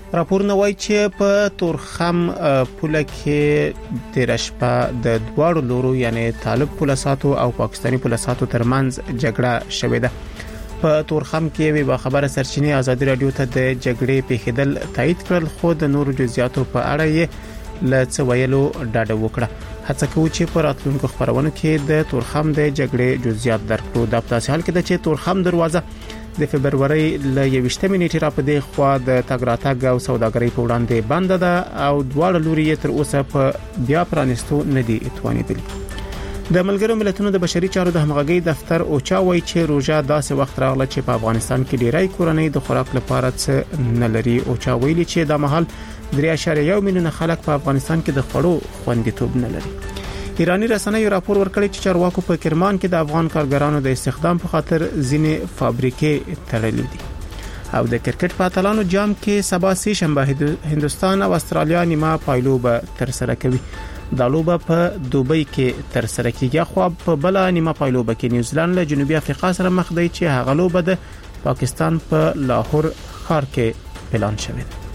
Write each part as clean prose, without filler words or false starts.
راپورونه وایي چې په تورخم پوله کې د رشپا د دواړو لورو یعنی طالب پولیساتو او پاکستاني پولیساتو ترمنځ جګړه شوې ده. په تورخم کې وی خبره سرچینې ازادي رادیو ته د جګړې پیښیدل تایید کړل، خو د نورو جزئیاتو په اړه یې لڅ ویلو ډاډه وکړه. هڅه کوي چې په راتلونکو خبرونو کې د تورخم د جګړې جزئیات درکړو. د په حال کې چې تورخم دروازه د فبرवरी ل 21 نیټې را پدې خوا د تګراتګ او سوداګرۍ په وړاندې بند ده او دواړه لوري تر اوسه په بیا پرانستو نه دي اتوانیدل. د ملګرو ملتونو د بشري چارو د همغږي دفتر اوچا وایي چې روزه داسې وخت راغله چې په افغانستان کې ډیری کورنۍ د خوراک لپاره څه نه لري. اوچا ویلي چې د مهال 3.1 میلیون خلک په افغانستان کې د خوړو خوندیتوب نه لري. ایرانی رسنیو راپور ورکړی چې چارواکو په کرمان کې د افغان کارګرانو د استخدام په خاطر ځینې فابریکې تړلې دي. او د کرکټ په اتلانو جام کې سبا سه شنبه هندستان او استرالیا نیمه پایلوبه تر سره کوي. د لوبه په دوبۍ کې تر سره کیږي، خو په بل نیمه پایلوبه کې نیوزیلند له جنوبي افریقا سره مخ دی چې هغه لوبه د پاکستان په لاهور ښار کې اعلان شوې ده.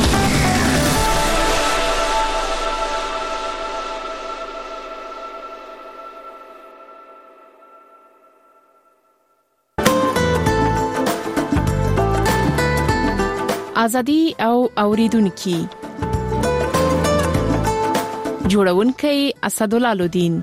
ازادي او اوریدونکو جوړونکي اسدالله لودین.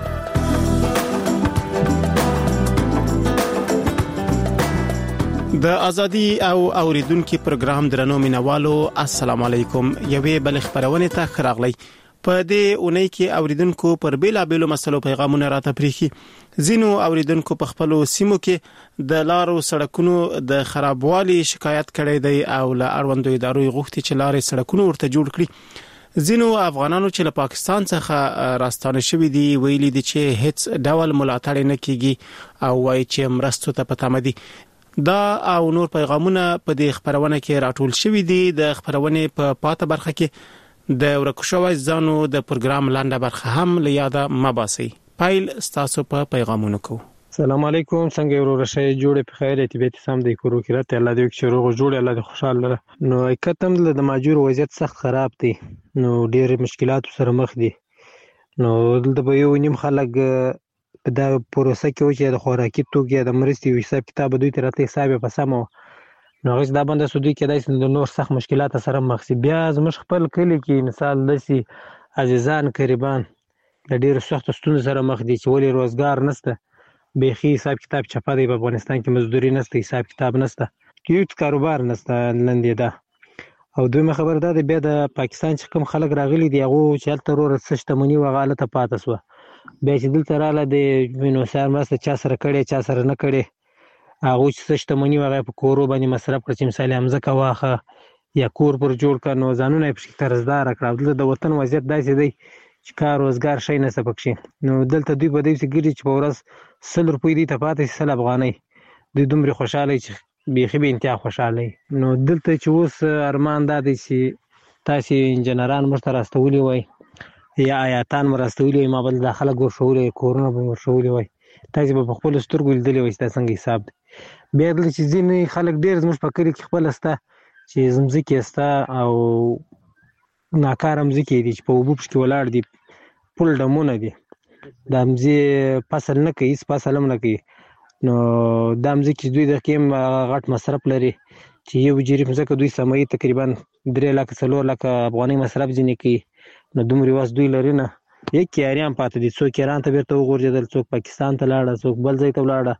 د ازادي او اوریدونکو پروګرام درنو مینوالو السلام علیکم. یوې بل خبرونه ته خراغلی. په دې اونۍ کې اوریدونکو پر بیلابېلو مسلو پیغامونه راته پریخي. زینو اوریدونکو په خپل سیمو کې د لارو سړکونو د خرابوالي شکایت کړي دی او له اړوندو ادارو غوښتي چې لارې سړکونو ورته جوړ کړي. زینو افغانانو چې له پاکستان څخه راستانه شوي دي ویلي دي چې هیڅ ډول ملاتړ نه کیږي او وايي چې مرستو ته پاتامه دي. دا او نور پیغامونه په دې خبرونه کې راټول شوي دي. د خبرونه په پاته برخه کې د ورکوشوي ځانو د پروګرام لاندې برخه هم لیاده مباسي. پایل ستاسو په پیغامونو کو. السلام علیکم، څنګه ورور شئ؟ جوړ په خیر طبيعت سم دی کورو کې راته الله دې چې روغ جوړ الله دې خوشاله. نو کتم د ماجور وضعیت سخت خراب دی، نو ډېر مشکلات سره مخ دي. نو دلته به یو نیم خلک په دا پروسه کې و چې د خوراکي توکو د مرستې حساب کتاب دوی تر ته حساب په سمو نو غوښ دا باندې سودی کېدای د نور سخت مشکلات سره مخ سي. بیا زموږ خپل کلی کې مثال دسي عزیزان قریبان د ډېر سخت ستونزو سره مخ دي چې ولې روزګار نشته، بيخي حساب کتاب چپه دی. په افغانستان کې مزدوري نشته، حساب کتاب نشته، هیڅ کاروبار نشته لندې ده. او دویمه خبر ده بیا د پاکستان چې کوم خلک راغلي دي هغه چې هلته ورور سشتمنی وغاله ته پاتې سو. بیا چې دلته رااله د وینو سار مسته چا سره کړي چا سره نه کړي، هغه چې سشتمنی وغه په کورو باندې مصرف کړ چې مثال همزه واخه یا کور پر جوړ کړ، نو ځانونه په شکل ترزدار کړل. د وطن وضعیت داسې دی چې کار روزګار شي نه سبقشي. نو دلته دوی په دې کې ګری چې په ورځ 100 روپۍ دي ته پاتې 100 افغانۍ دوی دومره خوشاله چې بيخي به انتها خوشاله. نو دلته چې اوس ارمان دا دی چې تاسو انجنيران مرستولي وای یا آیاتان مرستولي ما بل داخله ګورشولې کورونه به ورشولې وای، تاسو په خپل سترګو لیدلې وای چې څنګه حساب دی. بیا دلته چې ځینې خلک ډېر زموږ په کلی کې خپل استه چې زمزکې استه او ناکاره مزکې دي چې په وبوب کې ولاړ دي، پل ډمونه دي، د مزي فصل نه کوي، فصل هم نه کوي. نو د مزکې دوی د کېم غټ مصرف لري چې یو جریب مزکه دوی سمای تقریبا 3 لک 4 لک افغاني مصرف ځنې کوي. نو دومره واس دوی لري نه یک یاریان پاتې دي، څوک ایران ته بیرته وګورځیدل، څوک پاکستان ته لاړ، څوک بل ځای ته ولاړ.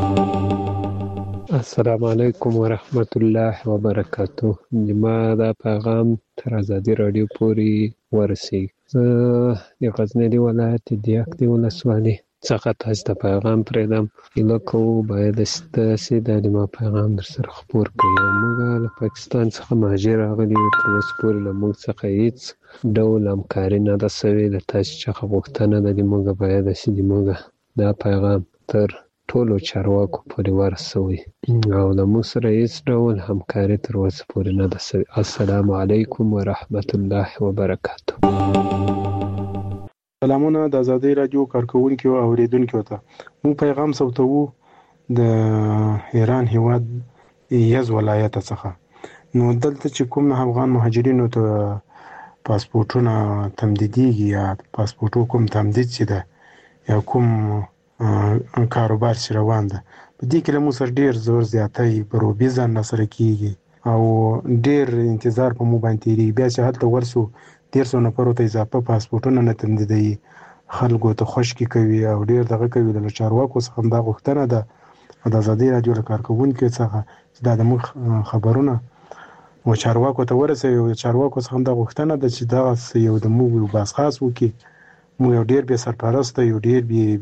السلام علیکم ورحمت الله وبرکاتہ. ما دا پیغام تر ازادي رادیو پورې ورسي. د غزنی ولایت د یکتی ولسوالۍ څخه تاسو ته پیغام پرېدم. الکو باید ستاسو د ما پیغام در سره خبر کړئ. موږ له پاکستان څخه مهاجر راغلي یو، تر اوسه پورې له موږ څخه هیڅ ډول همکاري نه ده سوې. له تاسو څخه غوښتنه ده چې موږ باید چې موږ دا پیغام تر ټولو چارواکو پورې ورسوي او له موږ سره هیڅ ډول همکاري تر اوسه پورې نه ده سوې. السلام علیکم ورحمت الله وبرکاتہ. سلامونه د ازادي رادیو کارکونکو او اوریدونکو ته. مو پیغام سوتو د ایران هیواد یز ولایت څخه. نو دلته چې کوم افغان مهاجرینو ته پاسپورټونه تمدیدیږي یا پاسپورټو کوم تمدید چې ده یا کوم کاروبار چې روان ده، په دې کې له موږ سره ډېر زور زیاتی پروبي ځان سره کېږي او ډېر انتظار په مو باندې تېرېږي. بیا چې هلته ورسو 1300 نفرو ته اضافه پاسپورټونه نه تمدیدوي، خلکو ته خوشکې کوي او ډېر دغه کوي. د چارواکو څخه همدا غوښتنه ده او د ازادي راډیو له کارکوونکو څخه چې دا د موږ خبرونه و چارواکو ته ورسوي. او د چارواکو څخه همدا غوښتنه ده چې دغسې یو د موږ یو باسخاس وکړي. موږ یو ډېر بې سرپرسته یو، ډېر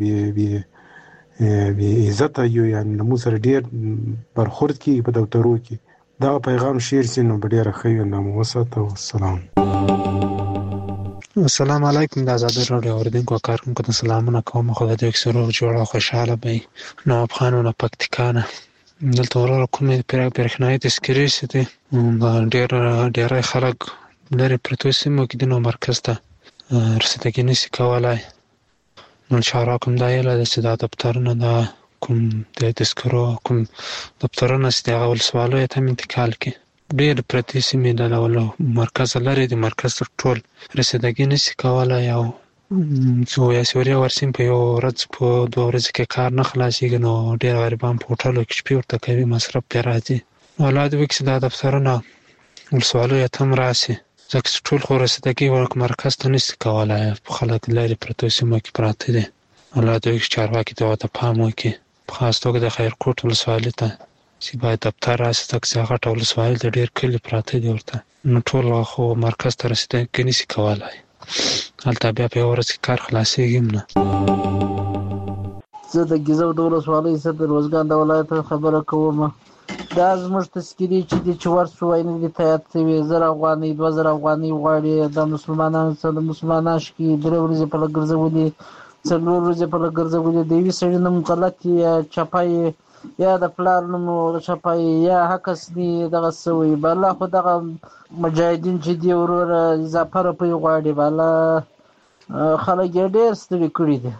بې عزته یو، یعنې له موږ سره ډېر برخورد کېږي په دفترو کې. دغه پیغام شیر سي نو به ډېره ښه وي. نو وساته. والسلام. السلام علیکم. د ازادي راډیو اوریدونکو کارکونکو ته سلامونه کوم. خدای دې وکړي روغ جوړ او خوشحاله وي. نو افغانانو پکتیکا نه دلته ورور کومې برېښنایي تذکرې چې دي ډېری خلک لرې پرتو سیمو کې دي، نو مرکز ته رسیدګي نشي کولی. نو چارواکو همدا هیله ده چې دا دفترونه دا کوم د تذکرو کوم دفترونه چې د هغه ولسوالیو ته هم انتقال کړي. ډېر پرتې سیمې د مرکز لرې د مرکز تر ټول رسیدګي نشي کولی او یا سوریا ورسیم په یو ورځ په 2 ورځې کې کار نه خلاصېږي. نو ډېر غریبان په هوټلو کې شپې ورته کوي، مصرف پرې راځي. الله دې وکړي چې دا دفترونه ولسوالیو ته هم راشي، ځکه چې ټول خو رسیدګي مرکز ته نشي کولی، خلک لرې پرتو سیمو کې پراته دي. الله دې وکړي چارواکي ته ورته پام وکړي، په خاص توګه د خیرکوټ ولسوالۍ ته چې باید دفتر راشي، ځکه چې غټه ولسوالۍ د ډېر کلي پراته دي ورته. نو ټول خو مرکز ته رسیدګي نشي کولی، هلته بیا په یو ورځ کې کار خلاصېږي هم نه. زه د ګیزو د ولسوالۍ څخه د روزګان د ولایت خبره کوم. دا زموږ تذکرې چې دي چې ورسو وینې دي تایید شوي 1000 افغانۍ 2000 افغانۍ غواړي. د مسلمانانو څخه د مسلمانان شکي 3 ورځې په لګرځولي 4 ورځې په لګرځولي. د یوې سړي نوم غلط یا چپای یا د پلار نوم چپای یا حقس دي دغه سوی بالا خو دغه مجاهدین چې دی وروره اضافه روپۍ غواړي. بالا خلک یې ډېر ستړي کړي دي.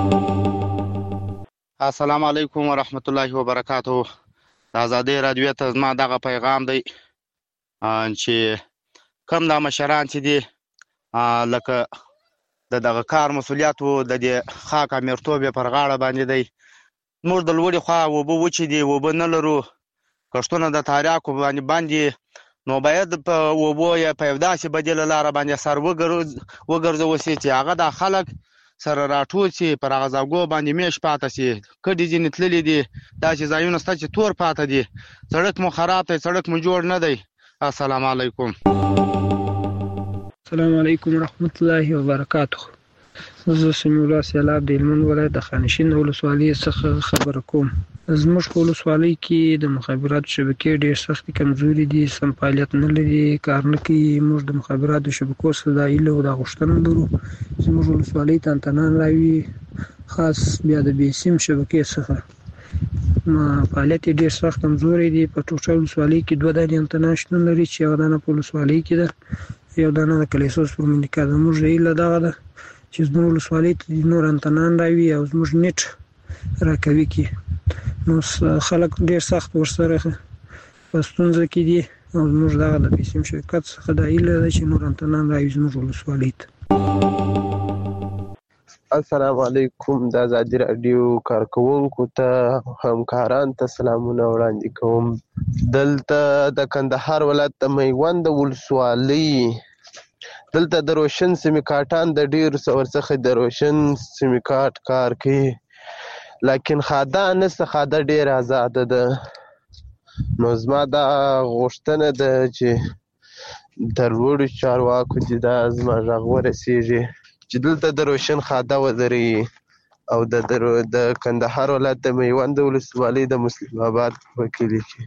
السلام علیکم ورحمت الله وبرکاتو. د ازادي راډیو ته زما دغه پیغام دی چې کم دا مشران چې دي لکه دغه کار مسؤلیت و د دې خاک امیرتوب پر غاړه باندې دی. موږ د لوړې خوا اوبه وچې دي، اوبه نه لرو، کښتونه د تاریاکو باندې نو باید په اوبو یا په یو داسې بدیله لاره باندې سر وګرځول شي چې هغه د خلک سره راټول شي، پر هغه ځایګو باندې میش پاته شي. کډې ځینې تللي دي، داسې ځایونه شته چې تور پاته دي، سړک مو خراب دی، سړک مو جوړ نه دی. السلام علیکم. السلام علیکم ورحمت الله وبرکاتو. زه سمیع الله سیلاب د هلمند ولایت د خانشین ولسوالۍ څخه خبره کوم. زموږ په ولسوالۍ کې د مخابراتو شبکې ډېر سختې کمزوري دي، سم فعالیت نه لري، کار نه کوي. موږ د مخابراتو شبکو څخه د هیله او د غوښتنه لرو چې موږ ولسوالۍ ته انتنان راوي، خاص بیا د بې سیم شبکې څخه فعالیت یې ډېر سخت کمزوری دی. په ټوټه ولسوالۍ کې 2 دانې انتنا شتون لري چې یو دانه په ولسوالۍ کې ده، یو دانه د کلیسوس پر منډیکا ده. موږ هیله دغه ده چې زموږ ولسوالۍ ته نور انتنان راوي او زموږ نیټ راکوي کې. نو خلک ډېر سخت ورسره په ستونزه کې دي او زموږ دغه د بیسیم شرکت څخه د هیله ده چې نور انتنان راوي زموږ ولسوالۍ ته. السلام علیکم. د ازادي راډیو کارکوونکو ته همکاران ته سلامونه وړاندې کوم. دلته د کندهار ولایت د میوند ولسوالۍ دلته د روشن سیمیکاټان د ډېرو څخه د روشن سیمیکاټ کار کوي، لیکن خاده نسته، خاده ډېره آزاده ده. نو زما دا غوښتنه ده چې د لوړو چارواکو چې دا زما غږ ورسېږي چې دلته د روشن خاده ودرېږي او د کندهار ولایت د میوند ولسوالۍ د مسلم آباد په کلي کې.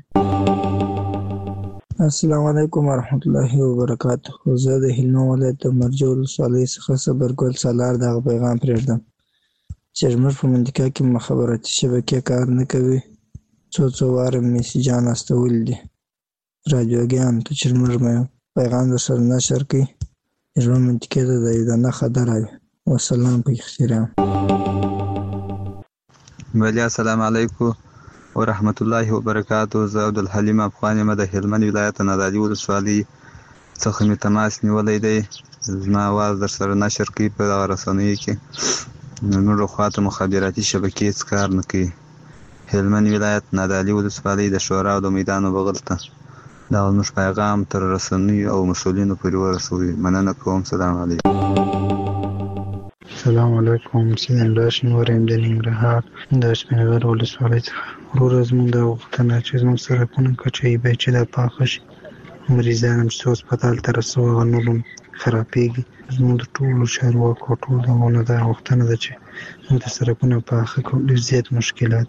السلام علیکم ورحمت الله وبرکاتو. زه د هلمند ولایت د مرجو ولسوالۍ څخه صبرګل سالار دغه پیغام پرېږدم چې زموږ په منطقه کې مخابراتي شبکې کار نه کوي. څو واره میسیجان استولي دي رادیوګانو ته چې زموږ پیغام درسره نشر کړي، زموږ منطقې ته د یو دانه خطر راوي. والسلام په احترام. بله السلام علیکم. ورحمت الله وبرکاته. زه عبدالحلیم افغان یم د هلمند ولایت نادعلي ولسوالۍ څخه مې تماس نیولی دی. زما اواز در سره نشر کوي په دغه رسنیو کې. نورو خواته مخابراتي شبکې هېڅ کار نه کوي. هلمند ولایت نادعلي ولسوالۍ د شورا او د میدان بغل ته دا زموږ پیغام تر رسنیو او مسؤلینو پورې ورسوي. مننه کوم. سلام علیکم. السلام علیکم. سید الله شینواری یم د ننګرهار د سپینغر ولسوالۍ څخه. وروره زموږ دا غوښتنه چې زموږ سړکونه کچایي باید چې دا پاخه شي. مریضان هم چې هسپتال ته رسوي هغه نور هم خرابېږي. زموږ د ټولو چارواکو او ټولو دغو نه دا غوښتنه ده چې موږ د سړکونه پاخه کړو. ډېر زیات مشکلات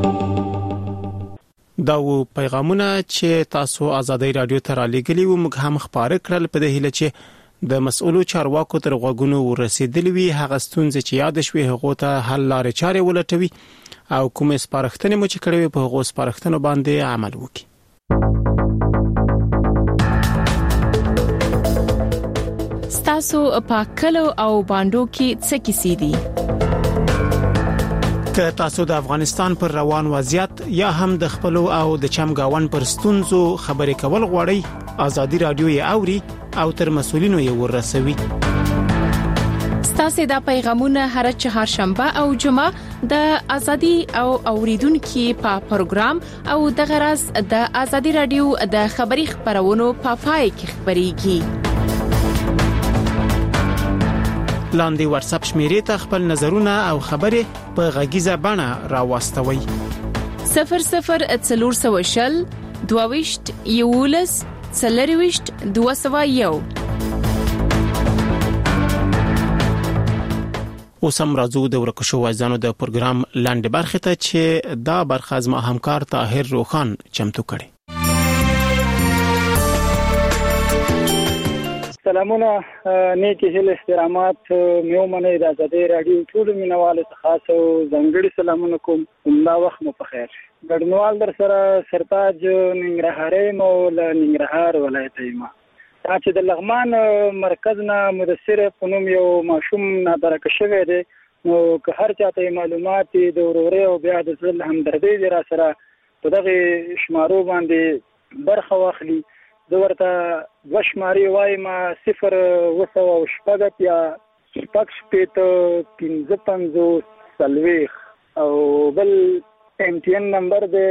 دا و پیغامونه چې تاسو آزادۍ رادیو ته رالیږلي وو. موږ هم خبره کړل په دې هیله چې د مسؤلو چارواکو تر غوږونو ورسېدلې وي. هغه ستونزې چې یاد شوي هغه ته حل لارې چارې ولټوي او کومې سپارښتنې مو چې کړې په هغو سپارښتنو باندې عمل وکړي. ستاسو په کلو او باندو کې څه کیسې دي؟ که تاسو د افغانستان پر روان وضعیت یا هم د خپل او د چمګاون پر ستونزو خبرې کول غواړئ، آزادي رادیو یې اوري او تر مسؤلینو یې ورسوي. ستاسو دا پیغامونه هر چهارشنبه او جمعه د آزادي او اوریدونکو په پروګرام او د غرض د آزادي رادیو د خبري خبرونو په پای کې خبريږي. لاندې واتس اپ شمیرې ته خپل نظرونه او خبرې په غږیزه بڼه راوستوي. 0040 22 11 40 201. اوسم راځو د ورکشو وایزانو د پروګرام لاندې برخه ته چې دا برخه زما همکار طاهر روخان چمتو کړي. سلامونه، نیکی هیله احترامات میو منې د آزادۍ رادیو ټول مینوالو ته خاص او ځانګړي سلامونه کوم. دا وخت مو په خیر. ګډنوال در سره سرتاج ننګرهاري مو له ننګرهار ولایت یم. دا چې د لغمان مرکز نه مدثر په نوم یو ماشوم نادرکه شوی دی، نو که هر چاته معلومات د وروري او بیا د ځل همدردي دی را سره په دغه شمارو باندې برخه واخلي. زه ورته دوه شمارې وایم 0 یا 55 او بل MTN نمبر دی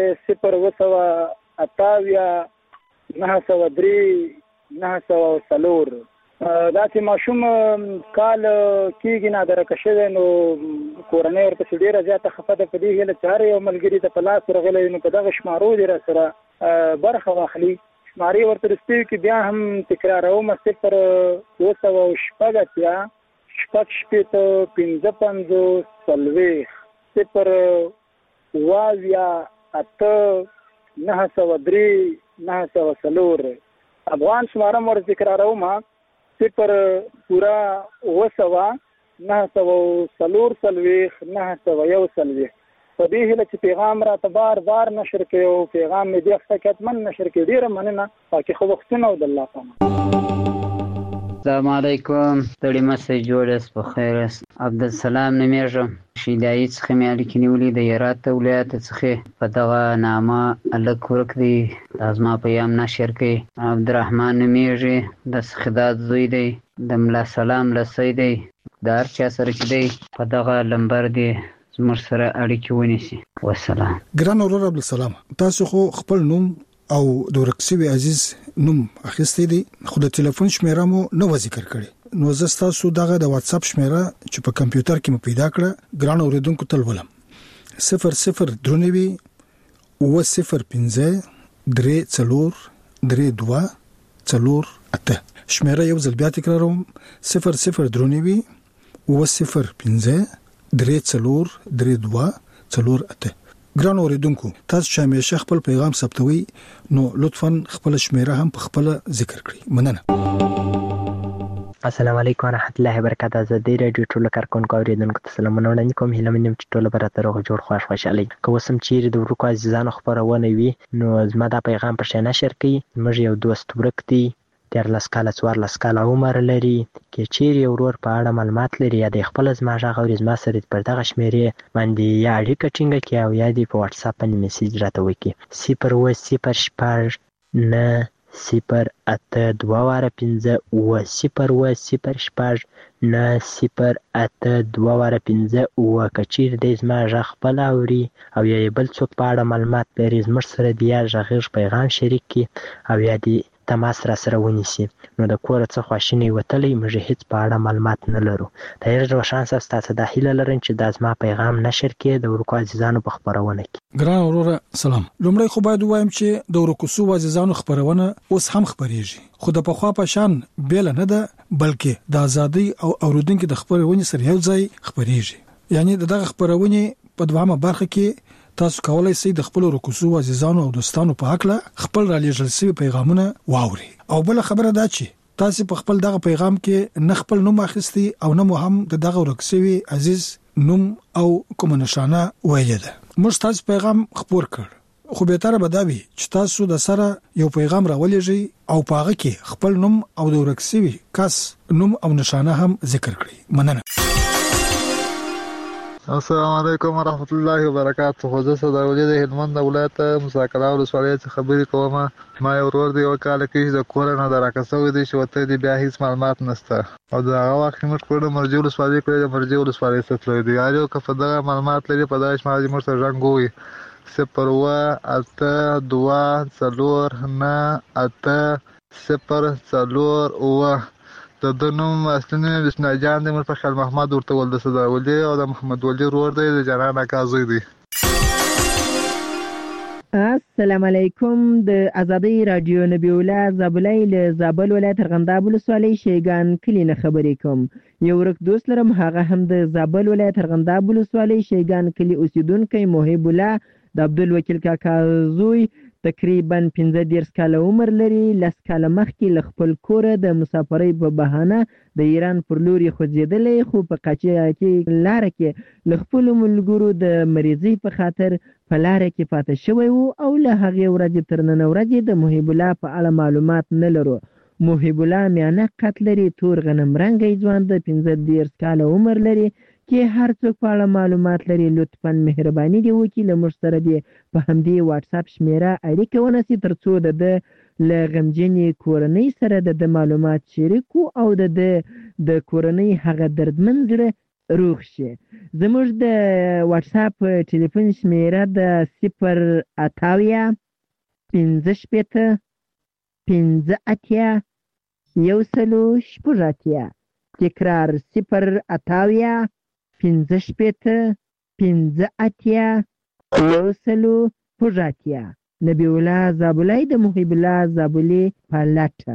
0 903 904. دا چې ماشوم کال کېږي نادرکه شوی، نو کورنۍ ورته ډېره زیاته خفه ده. په دې هیله چې هر یو ملګري ته په لاس ورغلی نو په دغه شمارو دې را سره برخه واخلي. شمارې ورته رسېږي کې بیا هم تکراروم 0 افغان شماره مور تکراروم 0 په دې هیله چې پیغام را ته بار نشر کړي او پیغام مې دې حقیقتمن نشر کړي. ډیره مننه. پاکي خو وختونه او د الله پامان. السلام علیکم. ستړي مسې جوړس په خیر. عبدالسلام نمیږم. شیدای څخه مې اړیکې نیولې د هرات ولایت څخه په دغه نامه الک ورک دی. لازم په یم نشر کړي. عبدالرحمن نمیږي د سخدات زوی دی، د ملا سلام لسی دی. دار چا سره چې دی په دغه لمبر دی زموږ سره اړیکې ونیسي. والسلام. ګران اورور عبدالسلام، تاسو خو خپل نوم او د ورکسوي عزیز نوم اخیستی دی، خو د ټلیفون شمیره مو نو ذکر کړي. نو زه تاسو دغه د واتس اپ شمیره چې په کمپیوټر کې مو پیدا کړه ګران اوریدونکو ته ولم 00 درنوي 005 3 4 شمیره یو ځل بیا تکراروم 00 درنوي 005 3 ګران اوریدونکو، تاسو چې همیشه خپل پیغام ثبتوي نو لطفاً خپل شمیره هم په خپل ذکر کړئ. مننه. السلام علیکم ورحمت الله وبرکاته. آزادۍ رادیو ټول کارکونکو اوریدونکو ته سلامونه وړاندې کوم. هیله منم چې ټول به راته روغ جوړ خوشحالي. که وسم چیرې د ورکو عزیزانو خبرونه وي نو زما دا پیغام پر شان نشر کړئ. موږ یو دوست ورک دی 13 کاله 14 کاله عمر لري کې چیرې ورور په اړه معلومات لري یا د خپل زما غږ اوري زما سره پر دغه شمیرې باندې یا اړیکه ټینګه کړي او یا دې په واتس اپ باندې میسج راته وکړي 0100825 کچیر دې زما غږ خپل اوري او یا بل څوک په اړه معلومات لري زموږ سره د یا غږ پیغام شریک کړي او یا دې تماس را سره ونیسي نو د کور څخه خواشینی وتلی موږ هیڅ په اړه معلومات نه لرو ډېر روښان تاسو د هیله لرم چې دا زما پیغام نشر کړي د ورکو عزیزانو په خبرونه کې ګران وروره سلام لومړی خو باید وایم چې د ورکو سو عزیزانو خبرونه اوس هم خبريږي خو د پخوا په شان بیل نه ده بلکې د ازادي او اوریدونکو د خبرونه سره یو ځای خبريږي یعنی دغه خبرونه په دوامه برخه کې تاسو کولای شئ د خپل رکوسو عزیزانو او دوستانو په حق له خپل را لېږل شوی پیغامونه واوري او بل خبره ده چې تاسو په خپل دغه پیغام کې نه خپل نوم اخیستي او نه هم دغه رکوسوي عزیز نوم او کوم نشانه ویل ده موږ تاسو پیغام خبر کړ خو به تر بداوي چې تاسو د سره یو پیغام راولېږئ او پاغه کې خپل نوم او د رکوسوي کس نوم او نشانه هم ذکر کړئ مننه السلام علیکم ورحمت الله وبرکاته خو زه صداولي د هلمند ولایت مساکلا ولسوالۍ څخه خبرې کوم ما یو ورور دی وکاله کې د کور نه دراکسوي دي چې وته دی بیا هیڅ معلومات نشته او دا وخت موږ کړو مرجو ولسوالۍ کړو د مرجو ولسوالۍ څخه دی یو که په دغه معلومات لري په داش ما دې مرسته رنګوي 082098004 د نوم اصلي بسم الله جان د مرفخل محمد ورته ول د صداولي او د محمد ولي ورور دی د جنان اکازوی دی السلام علیکم د ازادي رادیو نبی الله زابلای له زابل ولایت ارغنداب ولسوالۍ شیګان کلی نه خبرې کوم یو ورک دوست لرم هغه هم د زابل ولایت ارغنداب ولسوالۍ شیګان کلی اوسیدونکو محب الله د عبدالوکیل کاکا زوی تقریبا 15 کاله عمر لري لس کاله مخکې ل خپل کور د مسافرۍ په بهانه د ایران پر لوري خوځېدلې خو په قاچي کې لار کې ل خپل ملګرو د مریضي په خاطر په لار کې پاتې شوی وو او له هغه ورځې تر نن ورځې د محب الله په اړه معلومات نه لرو محب الله میانه قتل لري تور غنم رنګي ځوان د 15 کاله عمر لري کې هر څوک په اړه معلومات لري لطفاً مهرباني دی وکړئ له موږ سره دی په همدې واتس اپ شمیره اړیکه ونیسئ ترڅو د له غمجنې کورنۍ سره د معلومات شریکو او د کورنۍ هغه دردمن زړه روغ شي زموږ د واتس اپ ټلیفون شمیره د 080 15 15 180 تکرار 080 15 15 180 نبی الله زابلای د محب الله زابلی پلاټ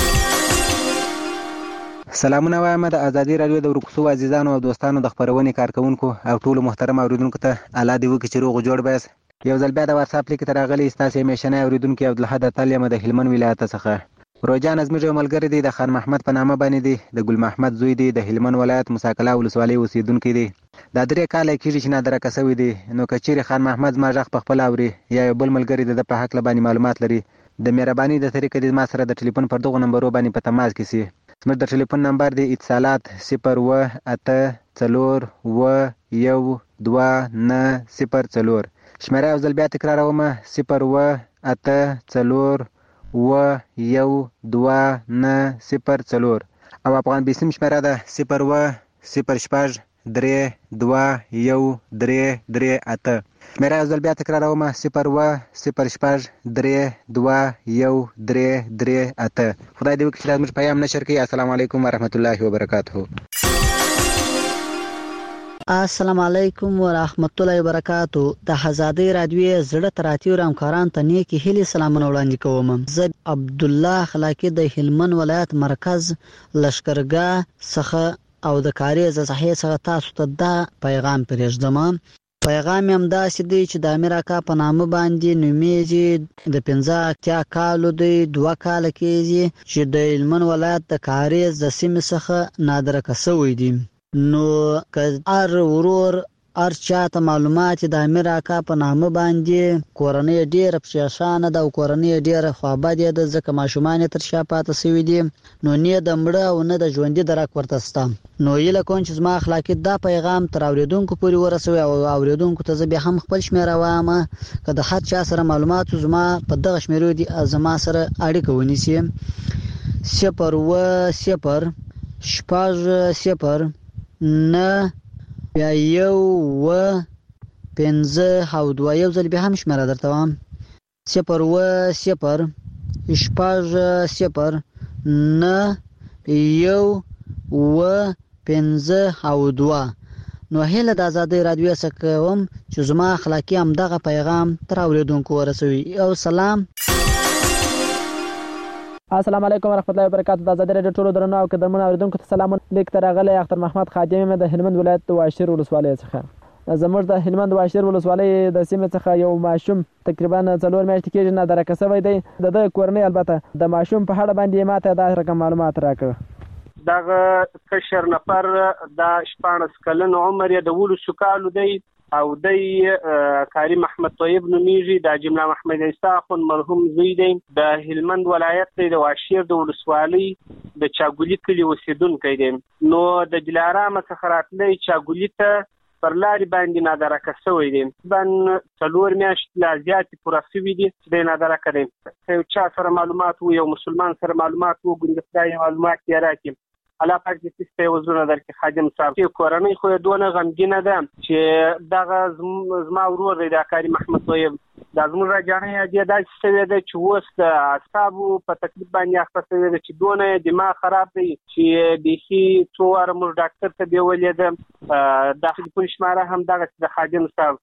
سلامونه وایم د ازادي رادیو د ورکوسو عزیزانو او دوستانو د خبرونې کارکونکو او ټول محترم اوریدونکو ته الله دې وکړي چې روغ جوړ بس یو ځل بیا د واتس اپ لیک ترغلي استاسې میشنه اوریدونکو عبدالحد تعالی د هلمند ولایت څخه روجان ازمیر ملګری دی د خان محمد په نامه باندې دی د ګل محمد زوی دی د هلمند ولایت مساکلا ولسوالۍ اوسیدونکو دی دا درې کاله کېږي چې نادره کسوي دی نو کچېرې خان محمد ما ژغ په خپل اوري یا بل ملګری د په حق باندې معلومات لري د مهرباني د طریقې د ما سره د ټلیفون پر دغه نمبر باندې په تماس کې سي زموږ د ټلیفون نمبر دی اتصالات 018412904 شمیره او ځل بیا تکراروم 018412904 او افغان بیسیم شمیره ده 01003221338 شمیره او ځل بیا تکراروم 01003221338 خدای دې وکړي چې زموږ پیغام نشر کړي السلام علیکم ورحمت الله وبرکاته السلام علیکم ورحمت الله وبرکاتو د ازادي رادیو زړه تراتیو همکاران ته نیکی هلي سلامونه وړاندې کوم زه عبد الله خلاقی د هلمند ولایت مرکز لشکرګاه څخه او د کاری صحیح څخه تاسو ته دا پیغام پرېږدم پیغام هم داسې دی چې د امیر اکا په نامه باندې نومیږي د 15 کالو دی 2 کال کېږي چې د هلمند ولایت د کاری د سیمې څخه نادره کسوي دي نو که هر ورور ارچا ته معلومات د امیر اکا په نامه باندې کورنۍ ډیره پریشانه ده او کورنۍ ډیره خوابدې ده ځکه ماشومان تر شا پاتې شوي دي نو نه د مړه او نه د ژوندي درک ورته سته نو یله کوم چې زما اخلاقی دا پیغام تر اوریدونکو پورې ورسوي او اوریدونکو ته زه به هم خپل شمیره وایم که د هر چا سره معلومات زما په دغه شمیرو دي زما سره اړیکه ونیسي 0 شپږ 0 نه بیا 1 5 او 2 یو ځل به هم شمیره درته وایم 0 شپږ 0 نه 1 5 او 2 نو هله د آزادۍ رادیو څخه کوم چې زما اخلاقی هم دغه پیغام تر اوریدونکو ورسوي او سلام السلام علیکم ورحمت الله وبرکاتہ د آزادۍ رادیو ټولو درنو او قدرمن اوریدونکو ته سلام لیک تر غلې اختر محمد خادم د هلمند ولایت د واشیر ولسوالۍ څخه زموږ د هلمند واشیر ولسوالۍ د سیمې څخه یو ماشوم تقریبا 4 میاشتې کېږي نه درکه شوی دی د کورنۍ البته د ماشوم په اړه باندې ماته دا رقم معلومات راکړ دغه کشر نفر د 14 کلن عمر یې د 12 کالو دی او د کاری محمد طیب نومیږي د جمله محمد عیسی خون مرحوم زوی دی د هلمند ولایت د واشیر د ولسوالۍ د چاګولی کلی اوسیدونکی دی نو د دلارام څخه راتلی چاګولی ته پر لارې باندې نادرکه شوی دی بن 4 میاشتې لا زیاتې پوره شوي دي چې دی نادرکه دی یو چا سره معلومات و یو مسلمان سره معلومات و ګوندې خدای معلومات یې راکړي الله پاک دې ستاسو وزونه درکې خادم صاحب چې کورنۍ خو دونه غمګینه ده چې دغه زما ورور دی د کاری محمد طیب د زموږ راجانې دې داسې شوی ده چې اوس د اعصابو په تکلیف باندې اخته شوی ده چې دونه دماغ خراب دی چې بیخي څو واره موږ ډاکټر ته بیولې ده د ټلیفون شماره هم دغه د خادم صاحب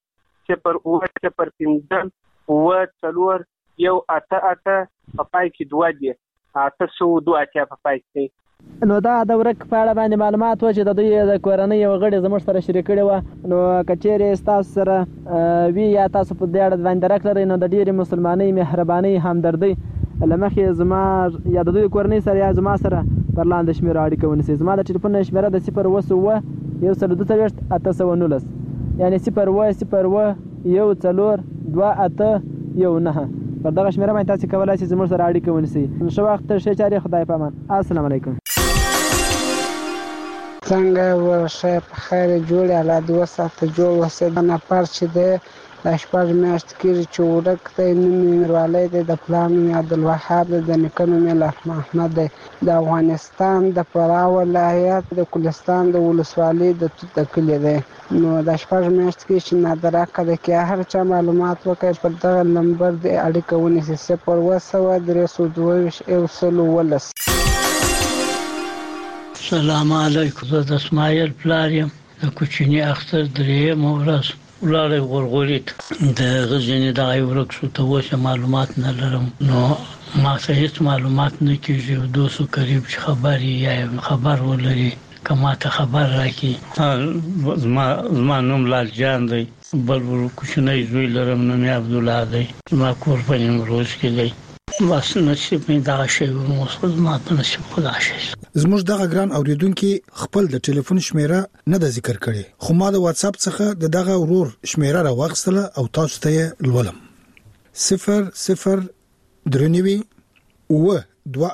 0 4 یو 8 په پای کې 2 دي 802 په پای کې نو دا د ورک په اړه باندې معلومات و چې د دوی د کورنۍ یو غړي زموږ سره شریک کړي و نو کچېرې تاسو سره وی یا تاسو په دې اړه باندې راکړئ نو د ډېرې مسلمانۍ مهرباني همدردي لمخې زما یا د دوی کورنۍ سره یا زما سره پر لاندې شمیره اړیکه ونیسئ زما د ټلیفون شمیره د 0 1 819 یعنی 0 1 4 2 8 پر دغه شمیره باندې تاسو کولای شئ زموږ سره اړیکه ونیسئ شو وخت ښه چاري خدای پامان السلام علیکم څنګه ورشه په خیر جوړ الله دې وساته جوړ وسه نه پر چې د شپږ میاشتې کېږي چې ورک دی نوم یې میرولی دی د پلار نوم یې عبدالوهاب دی د نیکه نوم یې محمد دی د افغانستان د فراه ولایت د کلستان د ولسوالۍ د توت کلي دی نو د شپږ میاشتې کېږي چې نادرکه دی که هر چا معلومات وکړي پر دغه نمبر د اړیکه ونیسي 0 السلام علیکم زه د اسماعیل پلار یم د کوچني اختر درېیمه ورځ ولاړې غورغوري د غزني د ورک شو ته اوس معلومات نه لرم نو ما څه هیڅ معلومات نه کیږي دوسو قریب خبري یا خبر ولري کما ته خبر راکې زما نوم لال جان دی بل کوچنی زوی لرم نوم عبد الله دی ما کور په نیمروز کې دی بس نصیب مې دا شی وموسد ما په نصیب خدا شي زموږ دغه ګران اوریدونکو خپل د ټلیفون شمیره نه د ذکر کړي خو ما د واتس اپ څخه دغه ورور شمیره راوغستله او تاسو ته لولم 0 درنوي و 2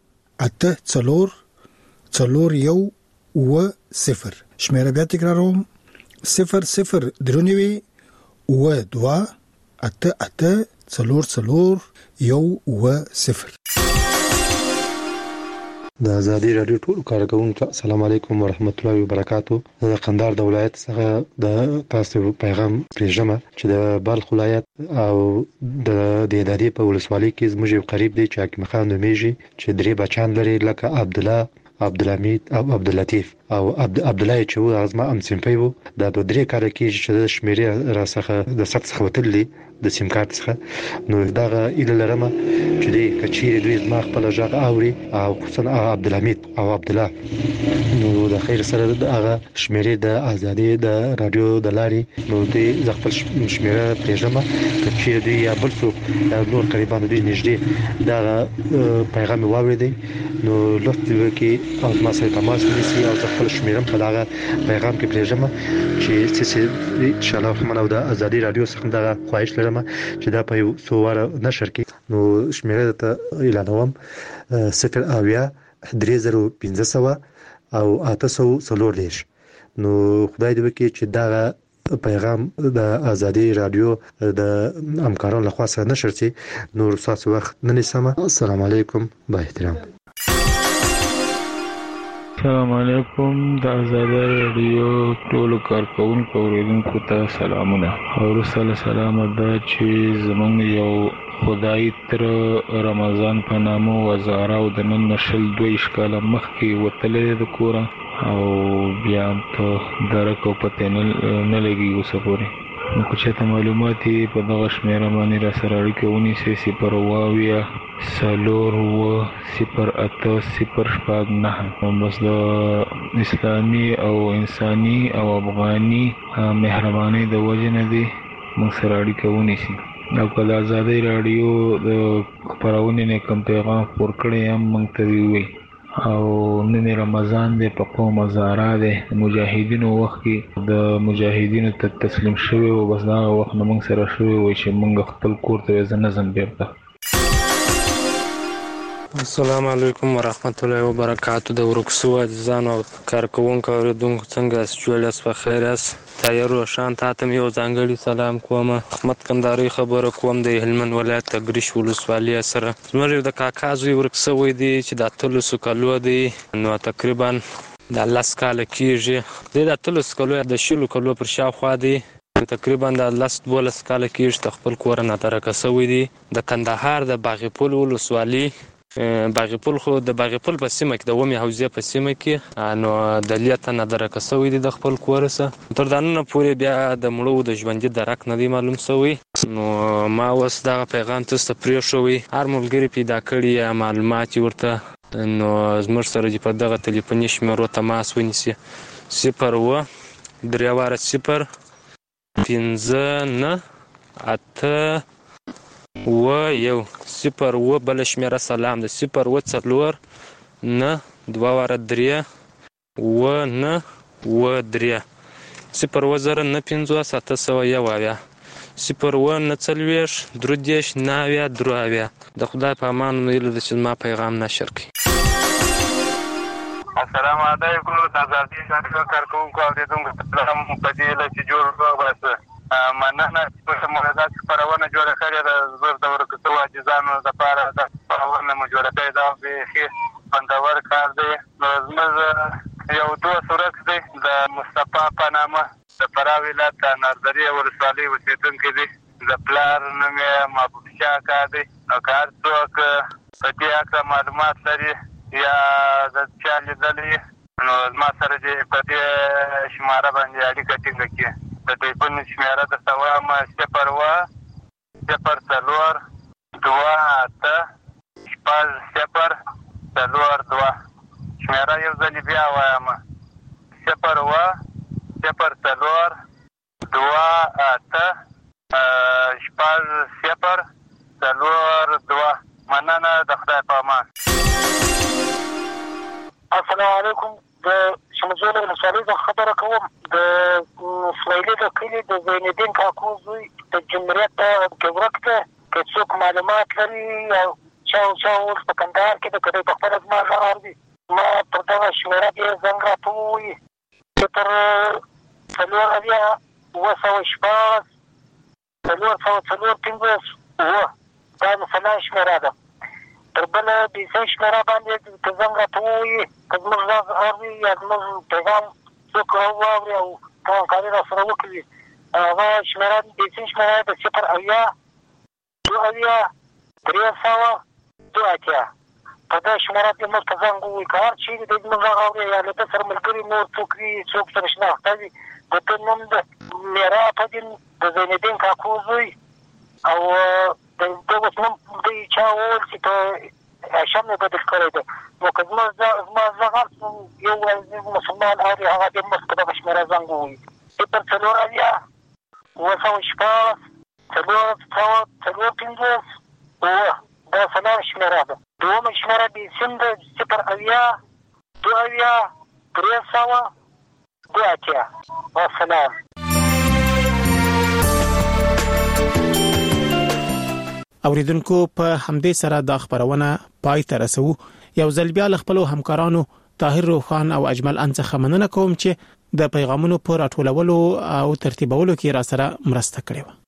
8 شمیره بیا تکراروم 0 درنوي و 2 8 د آزادۍ رادیو ټول کارکونکو السلام علیکم ورحمت الله وبرکاتو د قندهار د ولایت څخه د تاسو پیغام پریژمه چې د بلخ ولایت او د دهدادي په ولسوالۍ کې زموږ یو قریب دی چې حکیم خان نومیږي چې درې بچان لري لکه عبد الله عبدالحمید او عبداللطیف او عبدالله چې و ازما ام سیمپي وو د درې کال کې چې د شمیرې را څخه د سخت څخه وتلې د سیم کارت څخه نو دغه اله لرم چې د کچیر دوی زما خپل ژغ اوري او خصوصا عبدالحمید او عبد الله نو د خیر سره دغه شمیرې د ازادي د رادیو د لارې نو د خپل شمیره پېژنم کچیر دوی یا بل څوک نور قریبان دوی نږدې دغه پیغام واوریدي نو لوست کې او ما سره تماس ونیسي او خپل شمیرم په دغه پیغام کې پېژنم چې ان شاء الله رحمان او د ازادي رادیو څخه دغه خواهش لرم چې دا په یو څو واره نشر کې نو شمیره ته اعلانوم 0 او 840 نو خدای دې وکړي چې دغه پیغام د ازادي رادیو د همکارانو لخوا سره نشر شي نو تاسو وخت نه نیسم. السلام علیکم با احترام. السلام علیکم د ازادي رادیو ټول کارکونکو اوریدونکو ته سلامونه او سلام دا چې زمونږ یو خدای تر رمضان په نامو وزاره او د نن نشل 2 کاله مخکې وتلې د کور او بیا ته درکو پته نه لګي اوسه پورې نو که چېرته معلومات په دغه شمیره باندې را سره اړیکه ونیسئ 0 بس د اسلامي او انساني او افغاني مهرباني د وجه نه دی موږ سره اړیکه ونیسئ او که د ازادۍ راډیو د خپرونې نه کوم پیغام خپور کړی هم موږ ته ووایي او نن رمضان دی په قوم هزاره دی مجاهدینو وخت کې د مجاهدینو ته تسلیم شوی او بس دا وخت نه موږ سره شوی وای چې موږ خپل کور ته ځنه بیرته. السلام علیکم ورحمت الله وبرکاتہ. د ورکسو عزیزانو او کارکونکو اوریدونکو څنګه جوړاس په خیر است؟ تایرو شان تاسو یو ځانګړي سلام کوم. احمد کندهاري خبره کوم د هلمند ولایت تګریش ولسوالۍ سره. زموږ د کاکا زوی ورکسو دی چې د 300 کلو دی نو تقریبا د 10 کال کېږي د 300 کلو د 10 کلو پر شاوخوا دی تقریبا د 12 کال کېږي خپل کور نه ترکسوي دی د کندهار د باغپول ولسوالۍ باغپول خو د باغپول په سیمه کې د ومه حوزه په سیمه کې نو د لیته نه درکسوي دي د خپل کورسه تر دانه پورې بیا د مړو د ژوندۍ درک نه دی معلوم شوی نو ما اوس دا پیغام تاسو ته پرې شوی هر ملګری پیدا کړی معلومات ورته نو زموږ سره په دغه ټلیفوني شمیرو تماس ونیسي 0 3 0 5 9 8 یو 0 بل شمیره سلام د 0 4 9 2 3 9 3 0 9 5 701 0 9 3 9 د خدای په امان ویل د چې ما پیغام نشر کړي. السلام علیکم تاسو ته کارکونکو او د دوه سلام په دې لچې جوړ واسه مننه چې موږ خبرونه جوړه کړې ده زور د ورکسو عاجزانو لپاره د خبرونه مو جوړه کړې ده به خوندور کار دی نو زموږ یو دوست ورک دی د مصطفی په نامه د فراه ولایت نردري ولسوالۍ اوسېدونکی دی د پلار نوم یې محبوب شاه کار دی او که هر څوک په دې هکله معلومات لري یا د چا لیدلی نو زما سره دې په دې شماره باندې اړیکه ټینګه کړي. د ټلیفون شمیره د 0 0 4 2 8 0 4 2 شمیره یو ځل بیا وایم 0 0 4 2 8 0 4 2 مننه د خدای په امان. السلام علیکم. د شمزول ولسوالۍ څخه خبره کوم. د اسماعیلي د کلي د زینالدین کاکو زوی د جمهوریت کې ورک دی که څوک معلومات لري او چا اوس په کندهار کې د کدی په خپله زما غږ اوري ما پر دغه شمیره کې زنګ راته ووایي چې تر 4 دا د سلا شمیره ده. تر بله بیسۍ شمیره باندې که زنګ راته ووایي که زموږ غږ اوري یا زموږ پیغام څوک واوري او همکاري را سره وکړي هغه شمیره بیسۍ شمیره د 0 2 3 2 په دې شمیره کې موږ ته زنګ ووایي که هر چیرې د زموږ غږ اوري یا له ده سره ملګري نور څوک وي څوک سره شناخته وي د ده نوم د میرا په دین د زینالدین کاکو زوی او دغه نوم د چا ول چې ته شمه بدل کړی دی نو که زما زغم یو مسلمان اړ هغه د مسکو د شمیره زنګ وي پر څلور اویا وسو شپاس څلور پنځوس دا سلام شمیره ده دوم شمیره د سند صفر اویا دو اویا درې سوه دو اتیا والسلام. اوریدونکو په همدې سره دا خبرونه پای ته رسو. یو ځل بیا خپل همکارانو طاهر روخان او اجمل انڅخه مننه کوم چې د پیغامونو په راټولولو او ترتیبولو کې را سره مرسته کړې و.